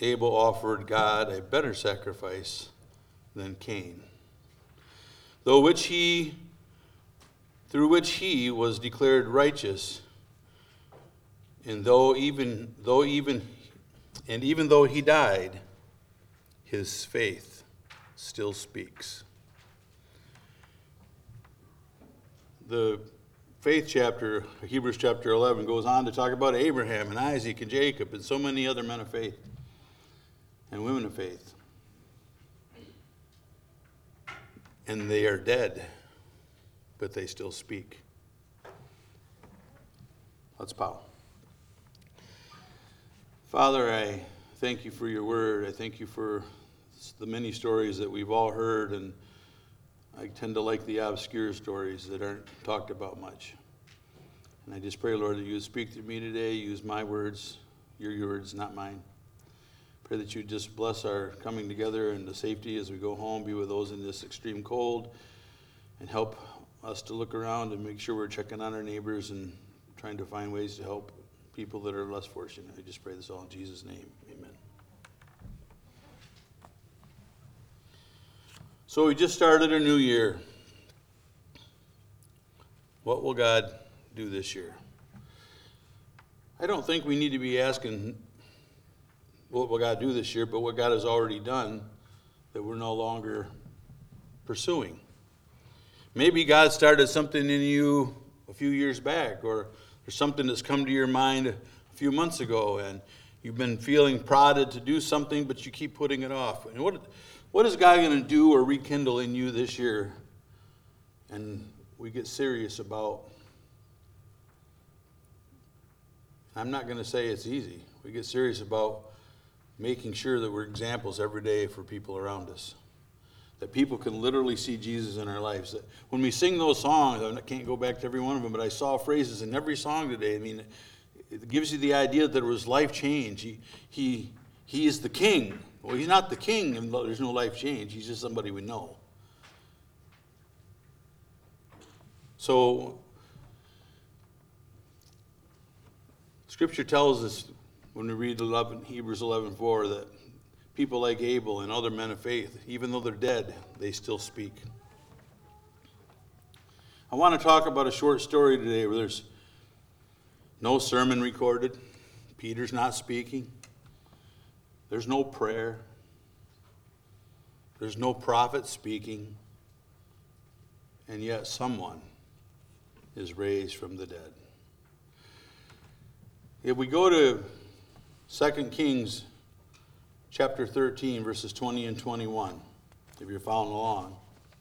Abel offered God a better sacrifice than Cain, through which he was declared righteous, and even though he died, his faith still speaks. The faith chapter, Hebrews chapter 11, goes on to talk about Abraham and Isaac and Jacob and so many other men of faith and women of faith. And they are dead, but they still speak. Let's bow. Father, I thank you for your word. I thank you for the many stories that we've all heard, and I tend to like the obscure stories that aren't talked about much. And I just pray, Lord, that you would speak to me today, use my words, your words, not mine. Pray that you just bless our coming together and the safety as we go home, be with those in this extreme cold, and help us to look around and make sure we're checking on our neighbors and trying to find ways to help people that are less fortunate. I just pray this all in Jesus' name. Amen. So we just started a new year. What will God do this year? I don't think we need to be asking what will God do this year, but what God has already done that we're no longer pursuing. Maybe God started something in you a few years back, or there's something that's come to your mind a few months ago, and you've been feeling prodded to do something, but you keep putting it off. And what is God going to do or rekindle in you this year? And we get serious about, I'm not going to say it's easy. We get serious about making sure that we're examples every day for people around us. That people can literally see Jesus in our lives. That when we sing those songs, I can't go back to every one of them, but I saw phrases in every song today. I mean, it gives you the idea that there was life change. He is the king. Well, he's not the king, and there's no life change. He's just somebody we know. So, Scripture tells us when we read Hebrews 11:4 that people like Abel and other men of faith, even though they're dead, they still speak. I want to talk about a short story today where there's no sermon recorded. Peter's not speaking. There's no prayer. There's no prophet speaking. And yet someone is raised from the dead. If we go to 2 Kings chapter 13, verses 20 and 21, if you're following along.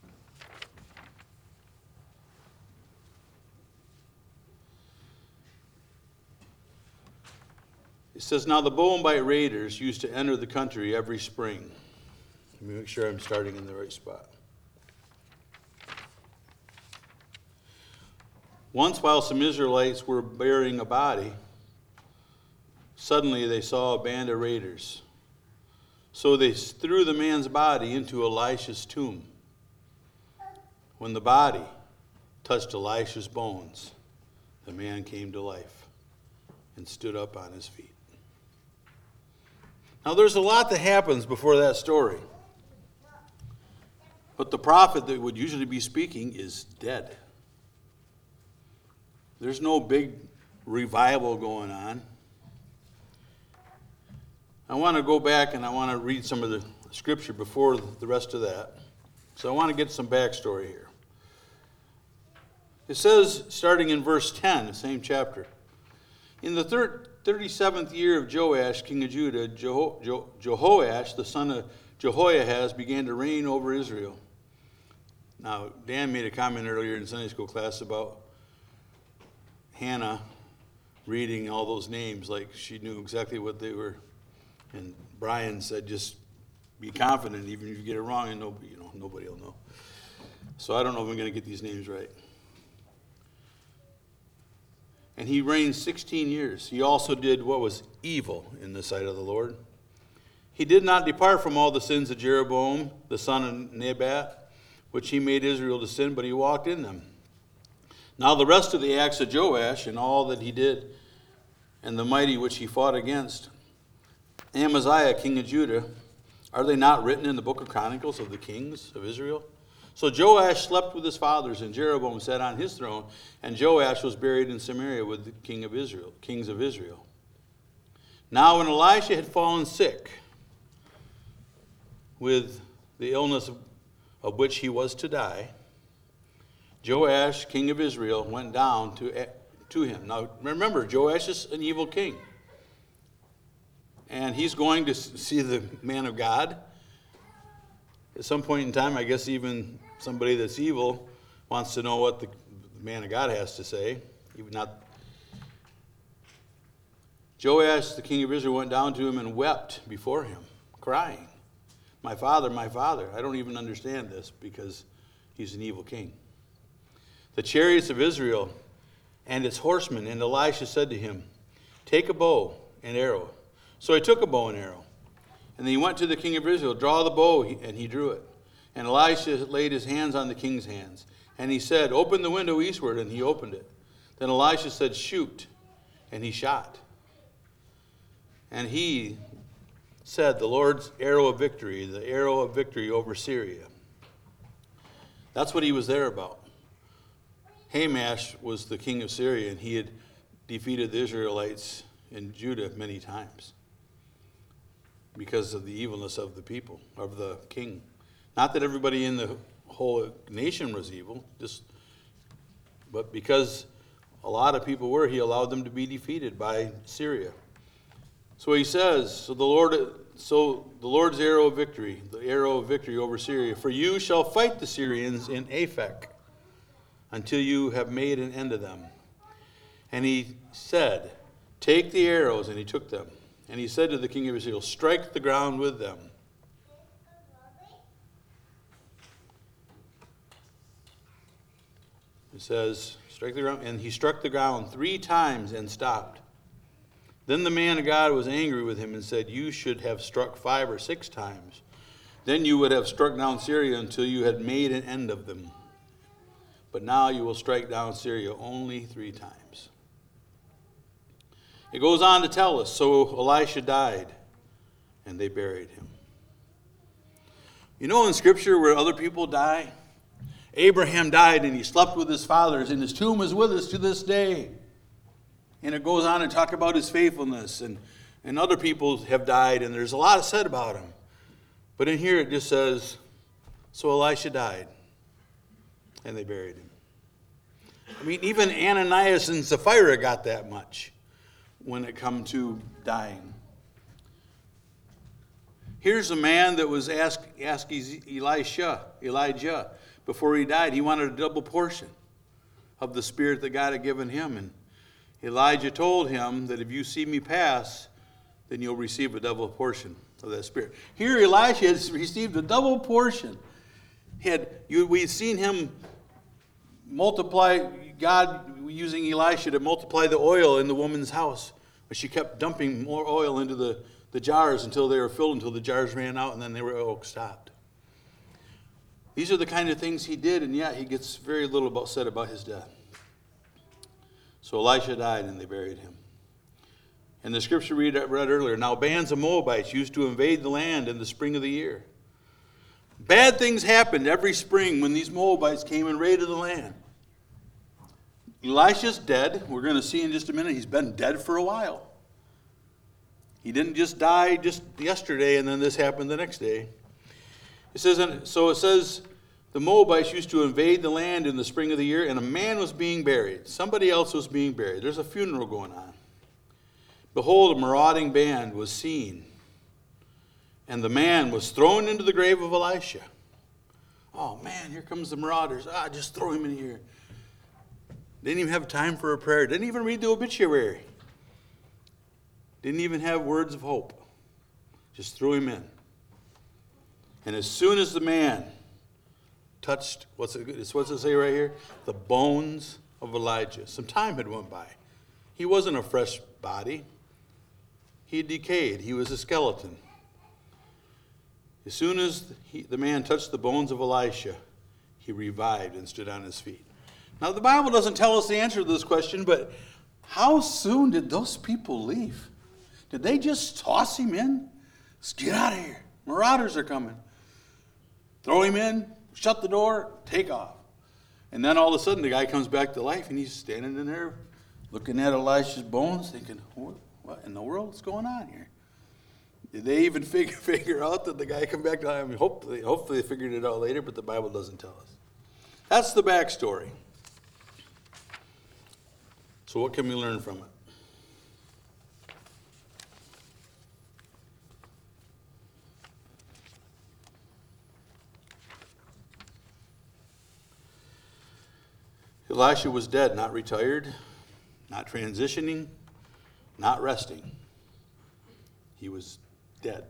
It says, "Now the Moabite raiders used to enter the country every spring." Let me make sure I'm starting in the right spot. "Once while some Israelites were burying a body, suddenly they saw a band of raiders. So they threw the man's body into Elisha's tomb. When the body touched Elisha's bones, the man came to life and stood up on his feet." Now there's a lot that happens before that story. But the prophet that would usually be speaking is dead. There's no big revival going on. I want to go back and I want to read some of the scripture before the rest of that. So I want to get some backstory here. It says, starting in verse 10, the same chapter, "In the 37th year of Joash, king of Judah, Jehoash, the son of Jehoahaz, began to reign over Israel." Now, Dan made a comment earlier in Sunday school class about Hannah reading all those names like she knew exactly what they were. And Brian said, just be confident, even if you get it wrong, and nobody will know. So I don't know if I'm going to get these names right. "And he reigned 16 years. He also did what was evil in the sight of the Lord. He did not depart from all the sins of Jeroboam, the son of Nebat, which he made Israel to sin, but he walked in them. Now the rest of the acts of Joash and all that he did, and the mighty which he fought against Amaziah, king of Judah, are they not written in the book of Chronicles of the kings of Israel? So Joash slept with his fathers, and Jeroboam sat on his throne, and Joash was buried in Samaria with the kings of Israel. Now when Elisha had fallen sick with the illness of which he was to die, Joash, king of Israel, went down to him. Now remember, Joash is an evil king. And he's going to see the man of God. At some point in time, I guess even somebody that's evil wants to know what the man of God has to say. Joash, the king of Israel, went down to him and wept before him, crying, my father, my father. I don't even understand this because he's an evil king. The chariots of Israel and its horsemen. And Elisha said to him, take a bow and arrow. So he took a bow and arrow. And then he went to the king of Israel, draw the bow, and he drew it. And Elisha laid his hands on the king's hands. And he said, open the window eastward, and he opened it. Then Elisha said, shoot, and he shot. And he said, the Lord's arrow of victory, the arrow of victory over Syria. That's what he was there about. Hamash was the king of Syria, and he had defeated the Israelites in Judah many times because of the evilness of the people, of the king. Not that everybody in the whole nation was evil, but because a lot of people were, he allowed them to be defeated by Syria. So he says, the Lord's arrow of victory, the arrow of victory over Syria, for you shall fight the Syrians in Aphek until you have made an end of them. And he said, take the arrows, and he took them. And he said to the king of Israel, strike the ground with them. It says, strike the ground, and he struck the ground 3 times and stopped. Then the man of God was angry with him and said, you should have struck 5 or 6 times. Then you would have struck down Syria until you had made an end of them. But now you will strike down Syria only 3 times. It goes on to tell us, so Elisha died, and they buried him. You know in Scripture where other people die? Abraham died, and he slept with his fathers, and his tomb is with us to this day. And it goes on to talk about his faithfulness, and other people have died, and there's a lot said about him. But in here it just says, so Elisha died, and they buried him. I mean, even Ananias and Sapphira got that much when it come to dying. Here's a man that was asking Elijah, before he died, he wanted a double portion of the spirit that God had given him. And Elijah told him that if you see me pass, then you'll receive a double portion of that spirit. Here Elisha has received a double portion. We've seen him multiply, God using Elisha to multiply the oil in the woman's house. But she kept dumping more oil into the jars until they were filled, until the jars ran out, and then they were stopped. These are the kind of things he did, and yet he gets very little said about his death. So Elisha died, and they buried him. And the scripture read earlier, now bands of Moabites used to invade the land in the spring of the year. Bad things happened every spring when these Moabites came and raided the land. Elisha's dead. We're going to see in just a minute. He's been dead for a while. He didn't just die just yesterday and then this happened the next day. It says, the Moabites used to invade the land in the spring of the year, and a man was being buried. Somebody else was being buried. There's a funeral going on. Behold, a marauding band was seen, and the man was thrown into the grave of Elisha. Oh man, here comes the marauders. Just throw him in here. Didn't even have time for a prayer. Didn't even read the obituary. Didn't even have words of hope. Just threw him in. And as soon as the man touched, what's it say right here? The bones of Elijah. Some time had went by. He wasn't a fresh body. He had decayed. He was a skeleton. As soon as the man touched the bones of Elisha, he revived and stood on his feet. Now, the Bible doesn't tell us the answer to this question, but how soon did those people leave? Did they just toss him in? Let's get out of here. Marauders are coming. Throw him in, shut the door, take off. And then all of a sudden the guy comes back to life and he's standing in there looking at Elisha's bones thinking, what in the world's going on here? Did they even figure out that the guy come back to life? I mean, hopefully they figured it out later, but the Bible doesn't tell us. That's the backstory. So what can we learn from it? Elisha was dead, not retired, not transitioning, not resting. He was dead.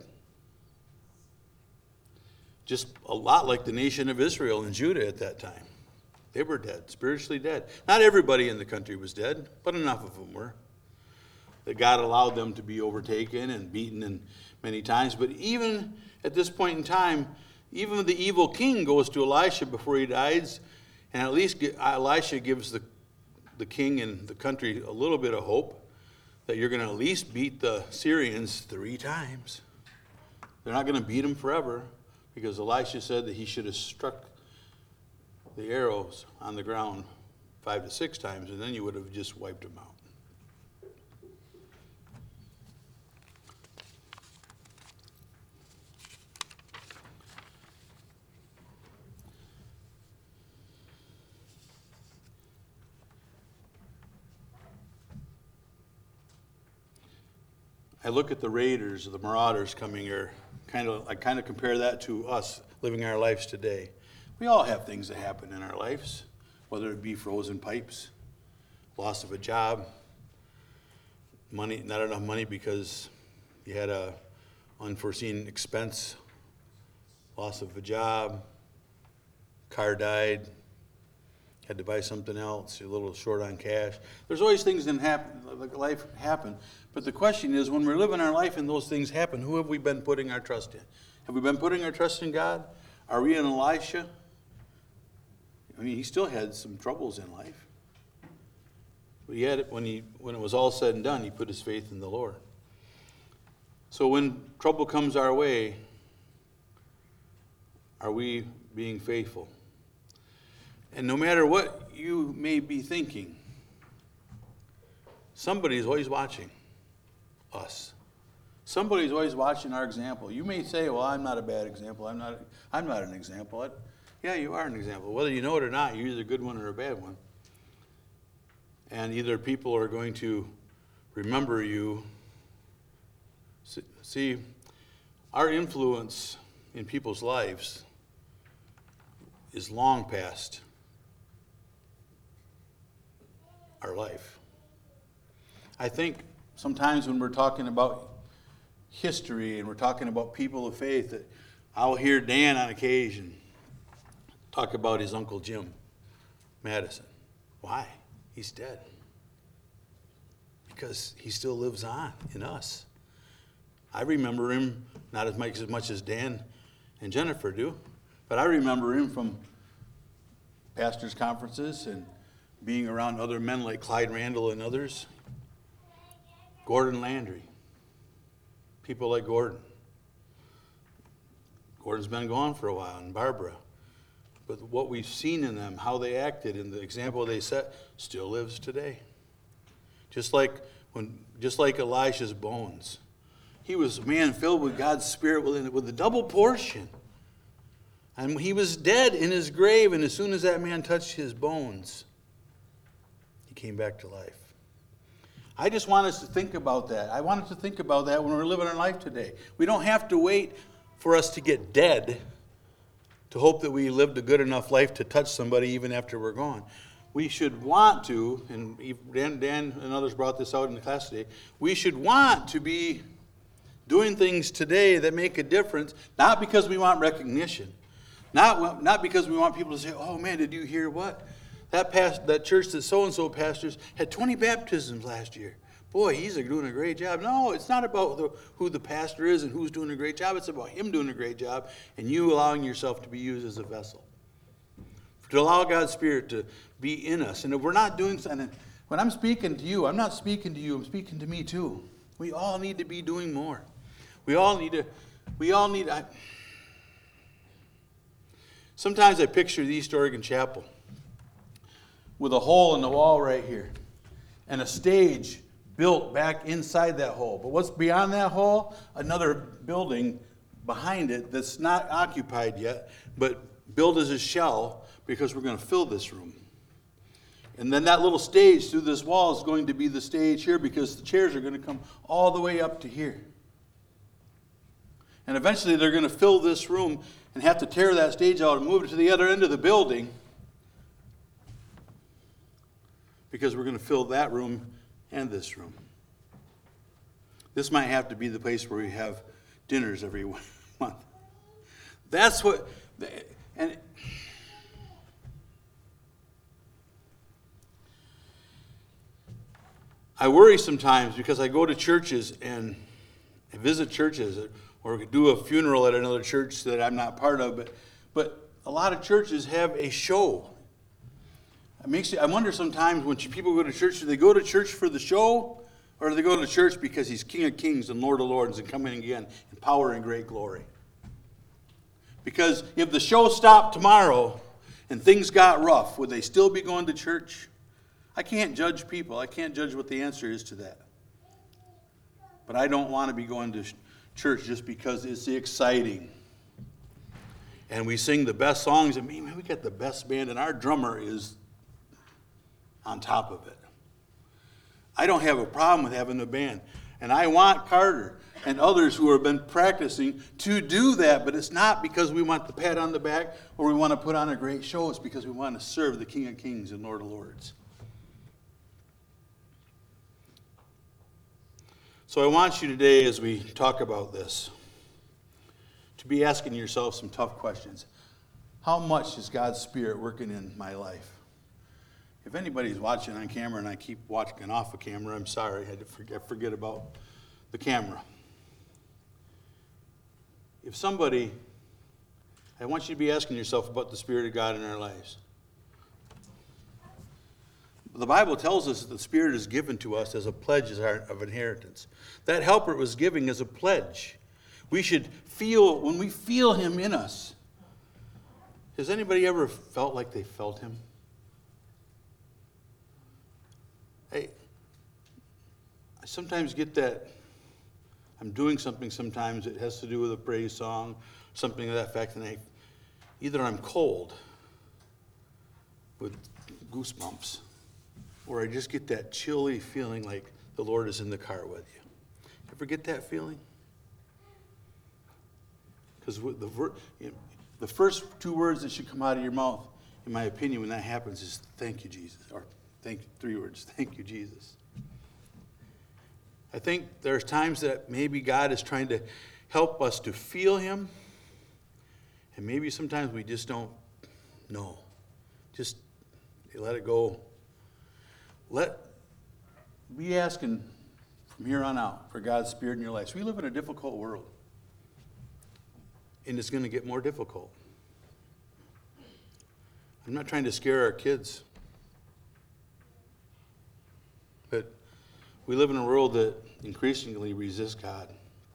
Just a lot like the nation of Israel and Judah at that time. They were dead, spiritually dead. Not everybody in the country was dead, but enough of them were. That God allowed them to be overtaken and beaten many times. But even at this point in time, even the evil king goes to Elisha before he dies. And at least Elisha gives the king and the country a little bit of hope that you're going to at least beat the Syrians 3 times. They're not going to beat them forever because Elisha said that he should have struck the arrows on the ground 5 to 6 times, and then you would have just wiped them out. I look at the raiders or the marauders coming here, I kind of compare that to us living our lives today. We all have things that happen in our lives, whether it be frozen pipes, loss of a job, money, not enough money because you had a unforeseen expense, loss of a job, car died, had to buy something else, you're a little short on cash. There's always things that happen, like life happen. But the question is, when we're living our life and those things happen, who have we been putting our trust in? Have we been putting our trust in God? Are we in Elisha? I mean, he still had some troubles in life. But he had it when it was all said and done, he put his faith in the Lord. So when trouble comes our way, are we being faithful? And no matter what you may be thinking, somebody's always watching us. Somebody's always watching our example. You may say, well, I'm not a bad example. I'm not an example. Yeah, you are an example. Whether you know it or not, you're either a good one or a bad one. And either people are going to remember you. See, our influence in people's lives is long past our life. I think sometimes when we're talking about history and we're talking about people of faith, that I'll hear Dan on occasion talk about his Uncle Jim Madison. Why? He's dead. Because he still lives on in us. I remember him not as much as Dan and Jennifer do, but I remember him from pastors' conferences and being around other men like Clyde Randall and others. Gordon Landry. People like Gordon. Gordon's been gone for a while, and Barbara. But what we've seen in them, how they acted, and the example they set, still lives today. Just like Elisha's bones. He was a man filled with God's Spirit with a double portion. And he was dead in his grave, and as soon as that man touched his bones, he came back to life. I just want us to think about that. I want us to think about that when we're living our life today. We don't have to wait for us to get dead to hope that we lived a good enough life to touch somebody even after we're gone. We should want to, and Dan and others brought this out in the class today, we should want to be doing things today that make a difference, not because we want recognition, not because we want people to say, oh man, did you hear what? That church that so-and-so pastors had 20 baptisms last year. Boy, he's doing a great job. No, it's not about who the pastor is and who's doing a great job. It's about him doing a great job and you allowing yourself to be used as a vessel. To allow God's Spirit to be in us. And if we're not doing something, when I'm speaking to you, I'm not speaking to you, I'm speaking to me too. We all need to be doing more. Sometimes I picture the East Oregon Chapel with a hole in the wall right here and a stage built back inside that hole. But what's beyond that hole? Another building behind it that's not occupied yet, but built as a shell because we're going to fill this room. And then that little stage through this wall is going to be the stage here because the chairs are going to come all the way up to here. And eventually they're going to fill this room and have to tear that stage out and move it to the other end of the building because we're going to fill that room and this room. This might have to be the place where we have dinners every month. That's what, and I worry sometimes because I go to churches and I visit churches or do a funeral at another church that I'm not part of, but a lot of churches have a show. I wonder sometimes when people go to church, do they go to church for the show or do they go to church because he's King of Kings and Lord of Lords and coming again in power and great glory? Because if the show stopped tomorrow and things got rough, would they still be going to church? I can't judge people. I can't judge what the answer is to that. But I don't want to be going to church just because it's exciting. And we sing the best songs. And man, we got the best band, and our drummer is on top of it. I don't have a problem with having a band. And I want Carter and others who have been practicing to do that, but it's not because we want the pat on the back or we want to put on a great show. It's because we want to serve the King of Kings and Lord of Lords. So I want you today, as we talk about this, to be asking yourself some tough questions. How much is God's Spirit working in my life? If anybody's watching on camera and I keep watching off of camera, I'm sorry. I had to forget about the camera. If somebody, I want you to be asking yourself about the Spirit of God in our lives. The Bible tells us that the Spirit is given to us as a pledge of inheritance. That helper was giving as a pledge. We should feel, when we feel Him in us. Has anybody ever felt like they felt Him? I sometimes get that I'm doing something sometimes that has to do with a praise song, something of that effect, and either I'm cold with goosebumps, or I just get that chilly feeling like the Lord is in the car with you. Ever get that feeling? Because the first two words that should come out of your mouth, in my opinion, when that happens, is thank you, Jesus, or three words, thank you, Jesus. I think there's times that maybe God is trying to help us to feel Him, and maybe sometimes we just don't know. Just let it go. Be asking from here on out for God's Spirit in your life. So we live in a difficult world, and it's going to get more difficult. I'm not trying to scare our kids, but we live in a world that increasingly resists God.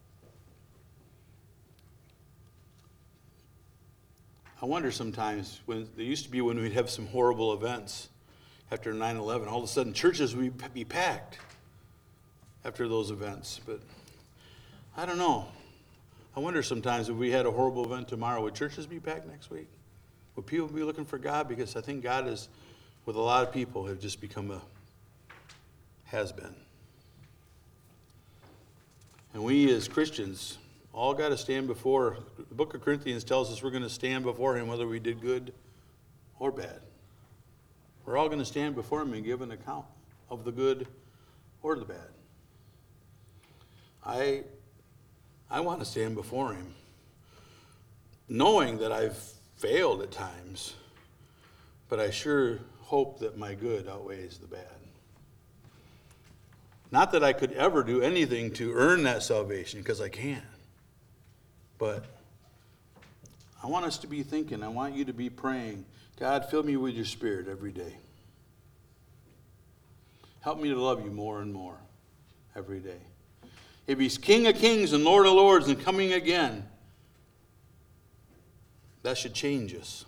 I wonder sometimes, when there used to be when we'd have some horrible events after 9/11, all of a sudden churches would be packed after those events. But I don't know. I wonder sometimes if we had a horrible event tomorrow, would churches be packed next week? Would people be looking for God? Because I think God is, with a lot of people, have just become a has-been. And we as Christians all got to stand before, the book of Corinthians tells us we're going to stand before Him whether we did good or bad. We're all going to stand before Him and give an account of the good or the bad. I want to stand before Him knowing that I've failed at times, but I sure hope that my good outweighs the bad. Not that I could ever do anything to earn that salvation, because I can't. But I want us to be thinking, I want you to be praying, God, fill me with your Spirit every day. Help me to love you more and more every day. if he's King of Kings and Lord of Lords and coming again, that should change us.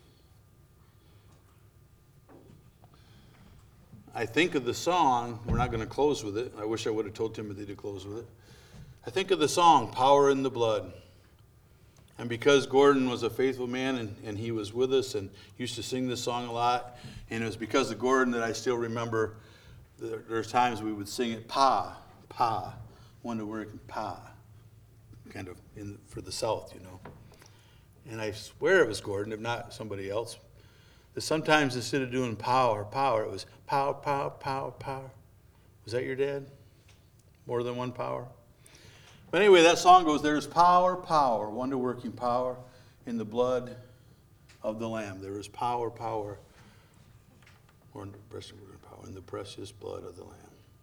I think of the song, we're not going to close with it. I wish I would have told Timothy to close with it. I think of the song, Power in the Blood. And because Gordon was a faithful man and he was with us and used to sing this song a lot, and it was because of Gordon that I still remember there's times we would sing it, Pa, Pa, wonder where it can Pa, kind of for the South, you know. And I swear it was Gordon, if not somebody else. That sometimes instead of doing power, power, it was pow, pow, pow, power. Was that your dad? More than one power? But anyway, that song goes, there's power, power, wonder-working power in the blood of the Lamb. There is power, power, or in the precious blood of the Lamb.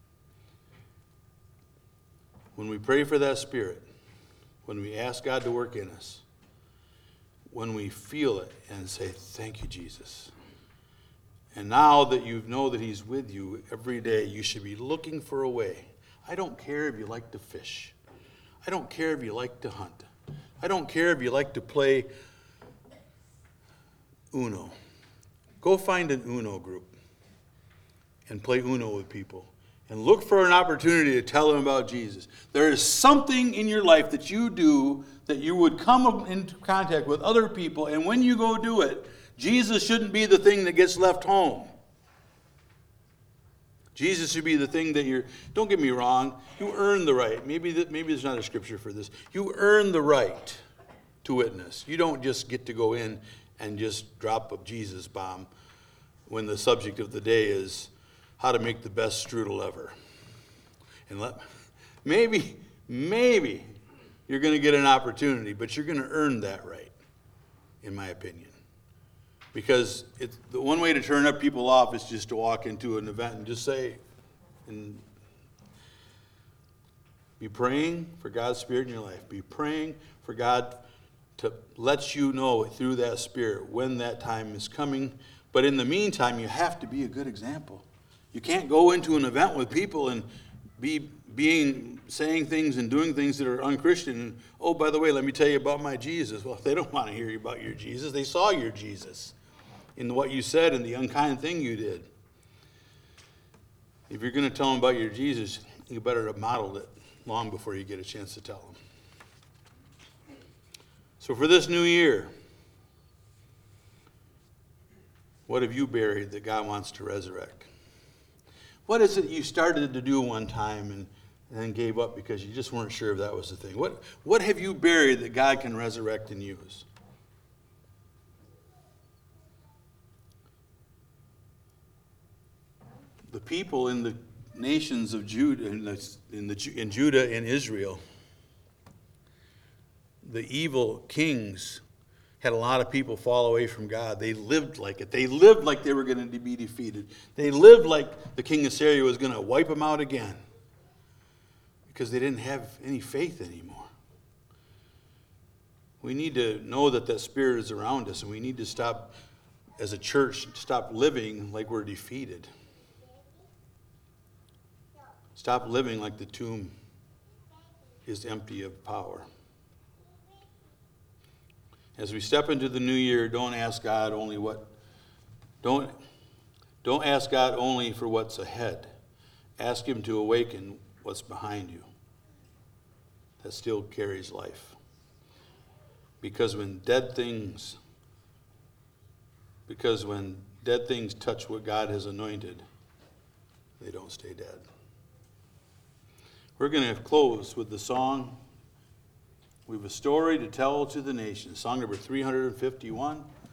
When we pray for that Spirit, when we ask God to work in us, when we feel it and say, thank you, Jesus. And now that you know that he's with you every day, you should be looking for a way. I don't care if you like to fish. I don't care if you like to hunt. I don't care if you like to play Uno. Go find an Uno group and play Uno with people. And look for an opportunity to tell them about Jesus. There is something in your life that you do that you would come into contact with other people, and when you go do it, Jesus shouldn't be the thing that gets left home. Jesus should be the thing that you're, don't get me wrong, you earn the right. Maybe there's not a scripture for this. You earn the right to witness. You don't just get to go in and just drop a Jesus bomb when the subject of the day is how to make the best strudel ever. And maybe you're going to get an opportunity, but you're going to earn that right, in my opinion. Because the one way to turn up people off is just to walk into an event and just say, and be praying for God's Spirit in your life. Be praying for God to let you know through that Spirit when that time is coming. But in the meantime, you have to be a good example. You can't go into an event with people and saying things and doing things that are unchristian. And, oh, by the way, let me tell you about my Jesus. Well, they don't want to hear about your Jesus. They saw your Jesus in what you said and the unkind thing you did. If you're going to tell them about your Jesus, you better have modeled it long before you get a chance to tell them. So for this new year, what have you buried that God wants to resurrect? What is it you started to do one time and then gave up because you just weren't sure if that was the thing? What have you buried that God can resurrect and use? The people in the nations of Judah, in Judah and Israel, the evil kings had a lot of people fall away from God. They lived like it. They lived like they were going to be defeated. They lived like the king of Syria was going to wipe them out again because they didn't have any faith anymore. We need to know that that Spirit is around us, and we need to stop, as a church, stop living like we're defeated. Stop living like the tomb is empty of power. As we step into the new year, don't ask God only for what's ahead. Ask him to awaken what's behind you. That still carries life. Because when dead things touch what God has anointed, they don't stay dead. We're going to close with the song, We Have a Story to Tell to the Nations, song number 351.